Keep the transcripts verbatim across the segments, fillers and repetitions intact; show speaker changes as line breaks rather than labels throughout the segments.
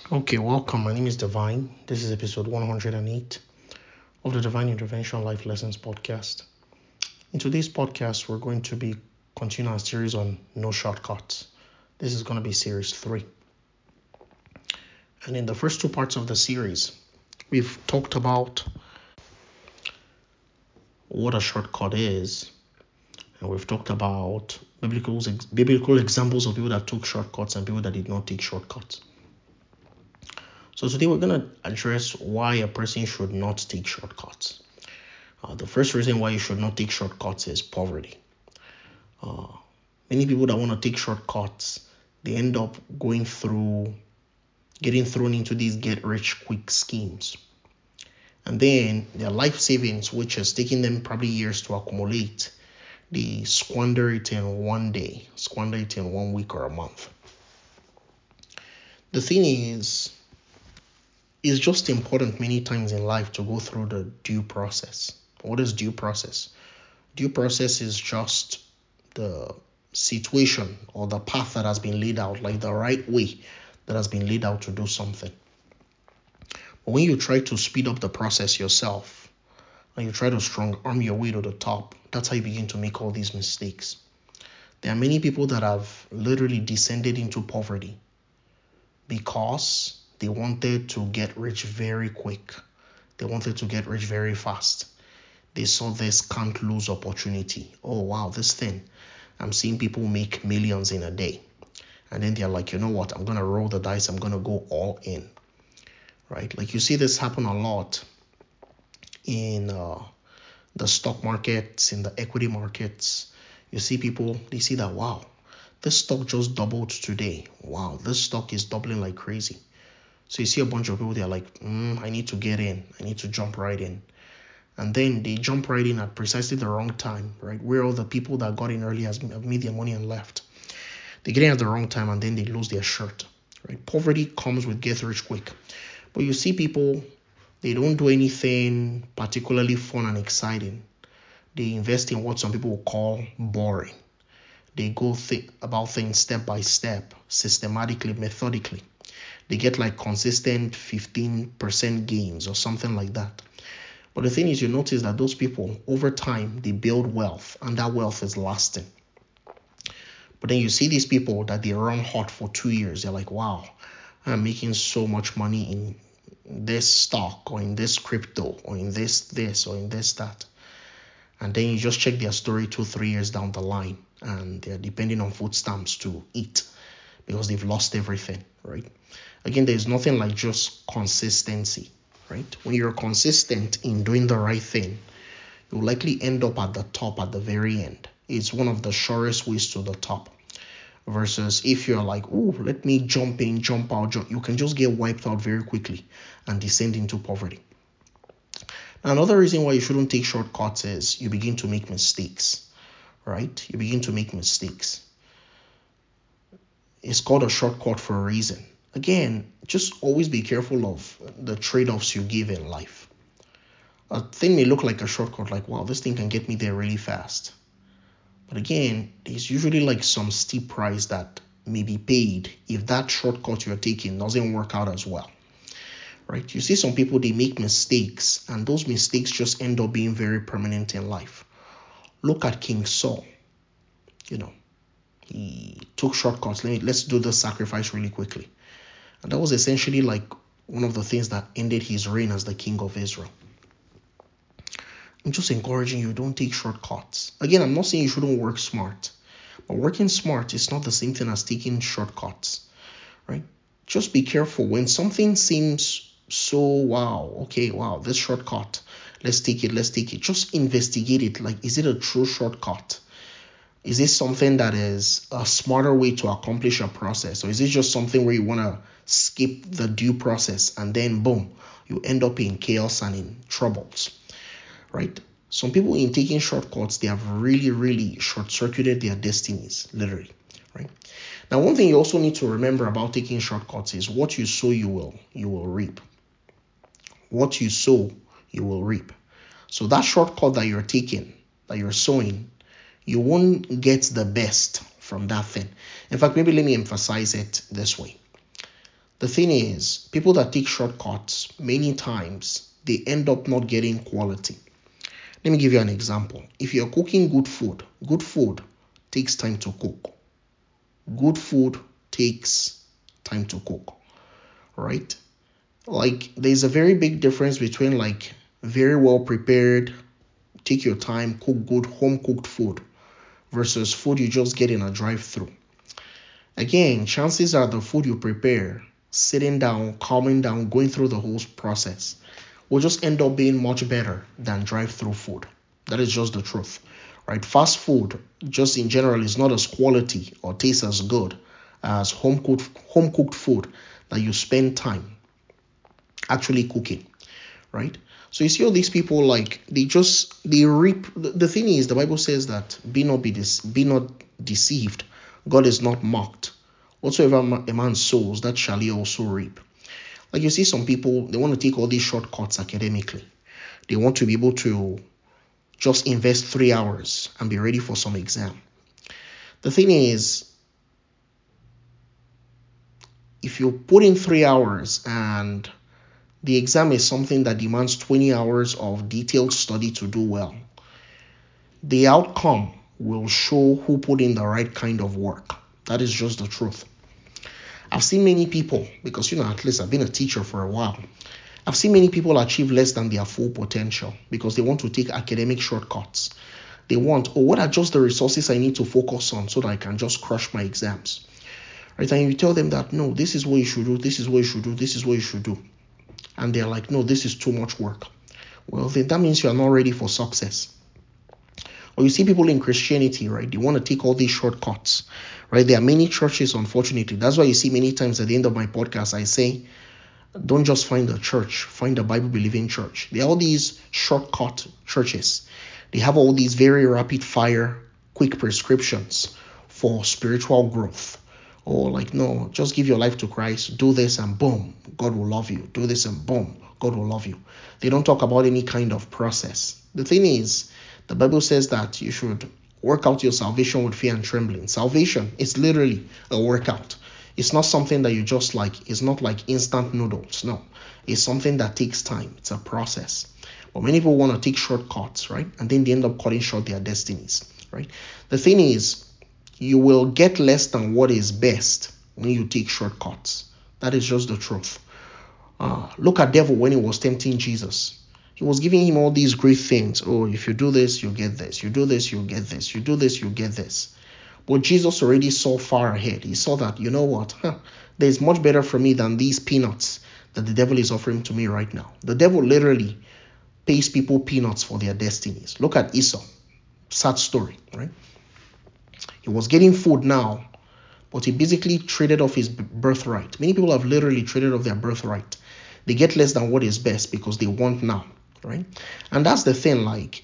Okay, welcome. My name is Divine. This is episode one hundred eight of the Divine Intervention Life Lessons podcast. In today's podcast, we're going to be continuing our series on no shortcuts. This is going to be series three. And in the first two parts of the series, we've talked about what a shortcut is, and we've talked about biblical, biblical examples of people that took shortcuts and people that did not take shortcuts. So today we're going to address why a person should not take shortcuts. Uh, the first reason why you should not take shortcuts is poverty. Uh, many people that want to take shortcuts, they end up going through, getting thrown into these get-rich-quick schemes. And then their life savings, which has taken them probably years to accumulate, they squander it in one day, squander it in one week or a month. The thing is, it's just important many times in life to go through the due process. What is due process? Due process is just the situation or the path that has been laid out, like the right way that has been laid out to do something. But when you try to speed up the process yourself and you try to strong arm your way to the top, that's how you begin to make all these mistakes. There are many people that have literally descended into poverty because they wanted to get rich very quick. They wanted to get rich very fast. They saw this can't lose opportunity. Oh, wow, this thing. I'm seeing people make millions in a day. And then they're like, you know what? I'm going to roll the dice. I'm going to go all in. Right? Like you see this happen a lot in uh, the stock markets, in the equity markets. You see people, they see that, wow, this stock just doubled today. Wow, this stock is doubling like crazy. So you see a bunch of people, they're like, mm, I need to get in. I need to jump right in. And then they jump right in at precisely the wrong time, right? Where all the people that got in early have made their money and left. They get in at the wrong time and then they lose their shirt, right? Poverty comes with get rich quick. But you see people, they don't do anything particularly fun and exciting. They invest in what some people will call boring. They go think about things step by step, systematically, methodically. They get like consistent fifteen percent gains or something like that. But the thing is, you notice that those people, over time, they build wealth, and that wealth is lasting. But then you see these people that they run hot for two years. They're like, wow, I'm making so much money in this stock or in this crypto or in this, this or in this, that. And then you just check their story two, three years down the line, and they're depending on food stamps to eat because they've lost everything, right? Again, there's nothing like just consistency, right? When you're consistent in doing the right thing, you'll likely end up at the top at the very end. It's one of the surest ways to the top. Versus if you're like, oh, let me jump in, jump out, jump, you can just get wiped out very quickly and descend into poverty. Now, another reason why you shouldn't take shortcuts is you begin to make mistakes, right? You begin to make mistakes. It's called a shortcut for a reason. Again, just always be careful of the trade-offs you give in life. A thing may look like a shortcut, like, wow, this thing can get me there really fast. But again, there's usually like some steep price that may be paid if that shortcut you're taking doesn't work out as well. Right? You see some people, they make mistakes, and those mistakes just end up being very permanent in life. Look at King Saul. You know, he took shortcuts. Let me, let's do the sacrifice really quickly. And that was essentially like one of the things that ended his reign as the king of Israel. I'm just encouraging you, don't take shortcuts. Again, I'm not saying you shouldn't work smart, but working smart is not the same thing as taking shortcuts, right? Just be careful when something seems so, wow, okay, wow, this shortcut, let's take it, let's take it. Just investigate it. Like, is it a true shortcut? Is this something that is a smarter way to accomplish a process? Or is it just something where you want to skip the due process and then boom, you end up in chaos and in troubles, right? Some people, in taking shortcuts, they have really, really short-circuited their destinies, literally, right? Now, one thing you also need to remember about taking shortcuts is what you sow, you will, you will reap. What you sow, you will reap. So that shortcut that you're taking, that you're sowing, you won't get the best from that thing. In fact, maybe let me emphasize it this way. The thing is, people that take shortcuts, many times, they end up not getting quality. Let me give you an example. If you're cooking good food, good food takes time to cook. Good food takes time to cook, right? Like, there's a very big difference between like very well prepared, take your time, cook good, home cooked food versus food you just get in a drive-through. Again, chances are the food you prepare, sitting down, calming down, going through the whole process, will just end up being much better than drive-through food. That is just the truth, right? Fast food, just in general, is not as quality or tastes as good as home cooked home cooked food that you spend time actually cooking, right? So you see all these people, like, they just they reap. The, the thing is, the Bible says that be not be this be not deceived. God is not mocked. Whatsoever a man sows, that shall he also reap. Like, you see some people, they want to take all these shortcuts academically. They want to be able to just invest three hours and be ready for some exam. The thing is, if you put in three hours and the exam is something that demands twenty hours of detailed study to do well, the outcome will show who put in the right kind of work. That is just the truth. I've seen many people, because, you know, at least I've been a teacher for a while. I've seen many people achieve less than their full potential because they want to take academic shortcuts. They want, oh, what are just the resources I need to focus on so that I can just crush my exams? Right? And you tell them that, no, this is what you should do, this is what you should do, this is what you should do. And they're like, no, this is too much work. Well, then that means you are not ready for success. Or you see people in Christianity, right? They want to take all these shortcuts, right? There are many churches, unfortunately. That's why you see many times at the end of my podcast, I say, don't just find a church, find a Bible-believing church. There are all these shortcut churches. They have all these very rapid-fire, quick prescriptions for spiritual growth. Or like, no, just give your life to Christ, do this and boom, God will love you. Do this and boom, God will love you. They don't talk about any kind of process. The thing is, the Bible says that you should work out your salvation with fear and trembling. Salvation is literally a workout. It's not something that you just like, it's not like instant noodles. No, it's something that takes time. It's a process. But many people want to take shortcuts, right? And then they end up cutting short their destinies, right? The thing is, you will get less than what is best when you take shortcuts. That is just the truth. Uh, look at devil when he was tempting Jesus. He was giving him all these great things. Oh, if you do this, you get this. You do this, you get this. You do this, you get this. But Jesus already saw far ahead. He saw that, you know what? Huh, there's much better for me than these peanuts that the devil is offering to me right now. The devil literally pays people peanuts for their destinies. Look at Esau. Sad story, right? He was getting food now, but he basically traded off his birthright. Many people have literally traded off their birthright. They get less than what is best because they want now, right? And that's the thing, like,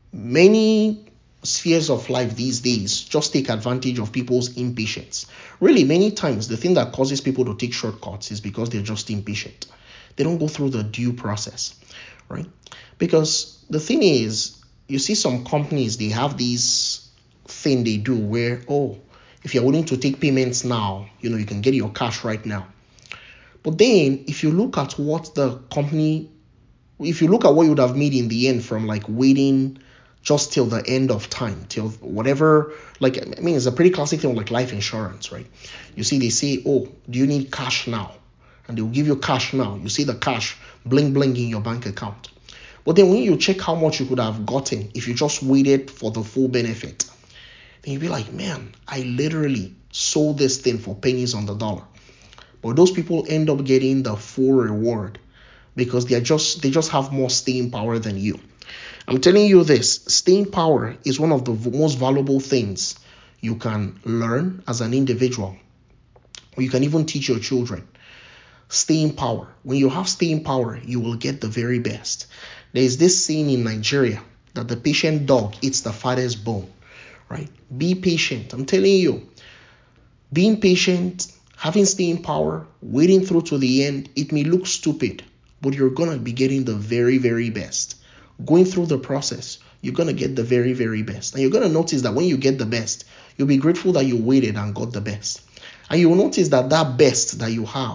many spheres of life these days just take advantage of people's impatience. Really, many times the thing that causes people to take shortcuts is because they're just impatient. They don't go through the due process, right? Because the thing is, you see some companies, they have these thing they do where, oh, if you're willing to take payments now, you know, you can get your cash right now. But then if you look at what the company, if you look at what you would have made in the end from like waiting just till the end of time, till whatever, like, I mean, it's a pretty classic thing like life insurance, right? You see, they say, oh, do you need cash now? And they'll give you cash now. You see the cash bling bling in your bank account. But then when you check how much you could have gotten if you just waited for the full benefit, then you'll be like, man, I literally sold this thing for pennies on the dollar. But those people end up getting the full reward because they're just they just have more staying power than you. I'm telling you this, staying power is one of the most valuable things you can learn as an individual, or you can even teach your children. Staying power. When you have staying power, you will get the very best. There is this saying in Nigeria that the patient dog eats the fattest bone, right? Be patient. I'm telling you, being patient, having staying power, waiting through to the end, it may look stupid, but you're going to be getting the very, very best. Going through the process, you're going to get the very, very best. And you're going to notice that when you get the best, you'll be grateful that you waited and got the best. And you'll notice that that best that you have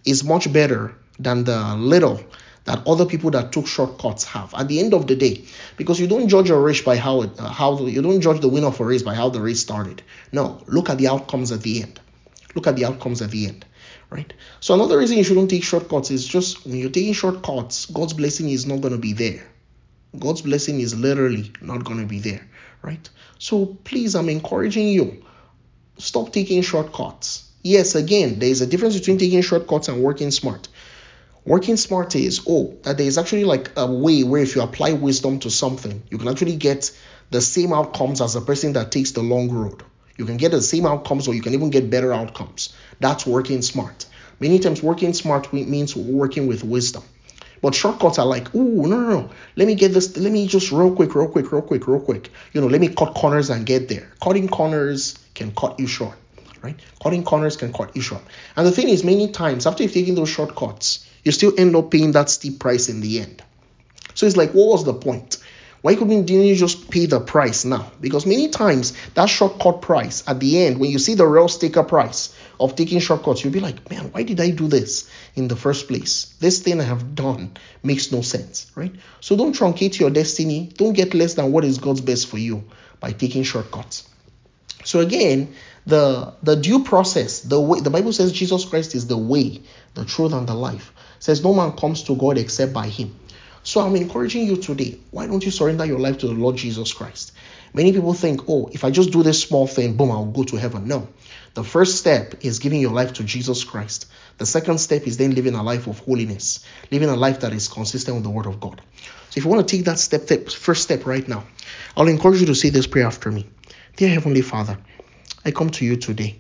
is much better than the little that other people that took shortcuts have at the end of the day. Because you don't judge a race by how it uh, how you don't judge the winner of a race by how the race started. No, look at the outcomes at the end. Look at the outcomes at the end, right? So another reason you shouldn't take shortcuts is just when you're taking shortcuts, God's blessing is not going to be there. God's blessing is literally not going to be there, right? So please, I'm encouraging you, stop taking shortcuts. Yes, again, there is a difference between taking shortcuts and working smart. Working smart is, oh, that there is actually like a way where if you apply wisdom to something, you can actually get the same outcomes as a person that takes the long road. You can get the same outcomes, or you can even get better outcomes. That's working smart. Many times working smart means working with wisdom. But shortcuts are like, oh, no, no, no. Let me get this. Let me just real quick, real quick, real quick, real quick. You know, let me cut corners and get there. Cutting corners can cut you short, right? Cutting corners can cut you short. And the thing is, many times after you've taken those shortcuts, you still end up paying that steep price in the end. So it's like, what was the point? Why couldn't didn't you just pay the price now? Because many times that shortcut price at the end, when you see the real sticker price of taking shortcuts, you'll be like, man, why did I do this in the first place? This thing I have done makes no sense, right? So don't truncate your destiny. Don't get less than what is God's best for you by taking shortcuts. So again, the the due process, the way the Bible says Jesus Christ is the way, the truth, and the life. It says no man comes to God except by him. So I'm encouraging you today, why don't you surrender your life to the Lord Jesus Christ? Many people think, oh, if I just do this small thing, boom, I'll go to heaven. No. The first step is giving your life to Jesus Christ. The second step is then living a life of holiness, living a life that is consistent with the word of God. So if you want to take that step, first step right now, I'll encourage you to say this prayer after me. Dear Heavenly Father, I come to you today.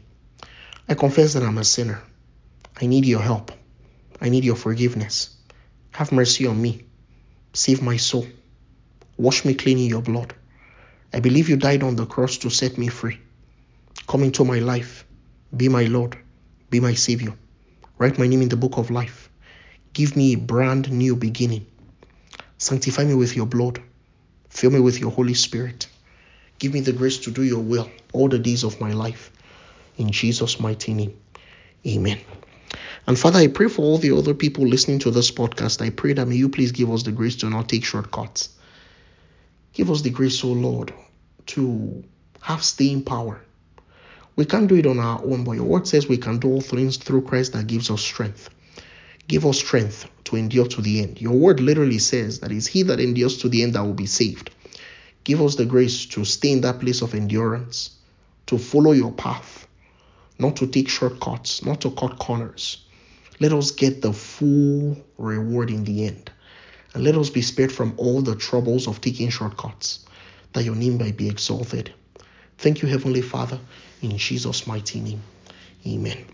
I confess that I'm a sinner. I need your help. I need your forgiveness. Have mercy on me. Save my soul. Wash me clean in your blood. I believe you died on the cross to set me free. Come into my life. Be my Lord. Be my Savior. Write my name in the book of life. Give me a brand new beginning. Sanctify me with your blood. Fill me with your Holy Spirit. Give me the grace to do your will all the days of my life. In Jesus' mighty name. Amen. And Father, I pray for all the other people listening to this podcast. I pray that may you please give us the grace to not take shortcuts. Give us the grace, O Lord, to have staying power. We can't do it on our own, but your word says we can do all things through Christ that gives us strength. Give us strength to endure to the end. Your word literally says that it's he that endures to the end that will be saved. Give us the grace to stay in that place of endurance, to follow your path, not to take shortcuts, not to cut corners. Let us get the full reward in the end. And let us be spared from all the troubles of taking shortcuts, that your name might be exalted. Thank you, Heavenly Father, in Jesus' mighty name. Amen.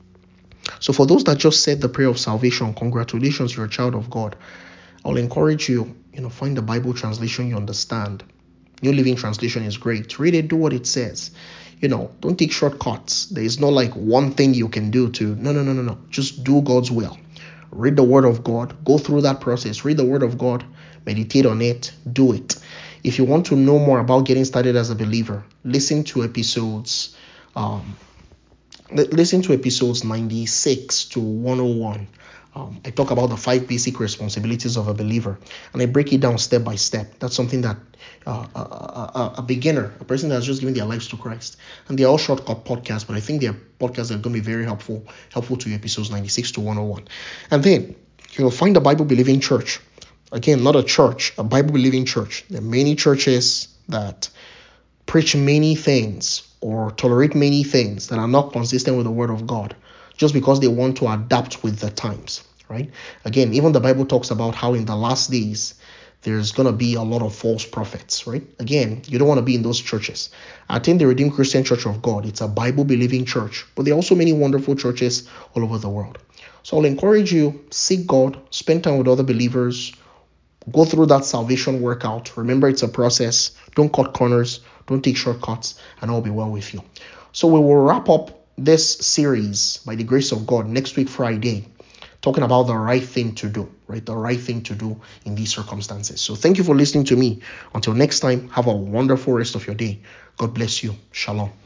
So for those that just said the prayer of salvation, congratulations, you're a child of God. I'll encourage you, you know, find the Bible translation you understand. New Living Translation is great. Read it, do what it says. You know, don't take shortcuts. There is not like one thing you can do to, no, no, no, no, no. Just do God's will. Read the word of God. Go through that process. Read the word of God. Meditate on it. Do it. If you want to know more about getting started as a believer, listen to episodes, um, listen to episodes ninety-six to one oh one. Um, I talk about the five basic responsibilities of a believer, and I break it down step by step. That's something that uh, a, a, a beginner, a person that's just giving their lives to Christ, and they're all shortcut podcasts, but I think they're podcasts that are going to be very helpful, helpful to you, episodes ninety-six to one oh one. And then you'll find the Bible Believing Church. Again, not a church, a Bible Believing Church. There are many churches that preach many things or tolerate many things that are not consistent with the word of God, just because they want to adapt with the times, right? Again, even the Bible talks about how in the last days, there's going to be a lot of false prophets, right? Again, you don't want to be in those churches. Attend the Redeemed Christian Church of God. It's a Bible-believing church, but there are also many wonderful churches all over the world. So I'll encourage you, seek God, spend time with other believers, go through that salvation workout. Remember, it's a process. Don't cut corners, don't take shortcuts, and all will be well with you. So we will wrap up this series by the grace of God next week, Friday, talking about the right thing to do, right? The right thing to do in these circumstances. So thank you for listening to me. Until next time, have a wonderful rest of your day. God bless you. Shalom.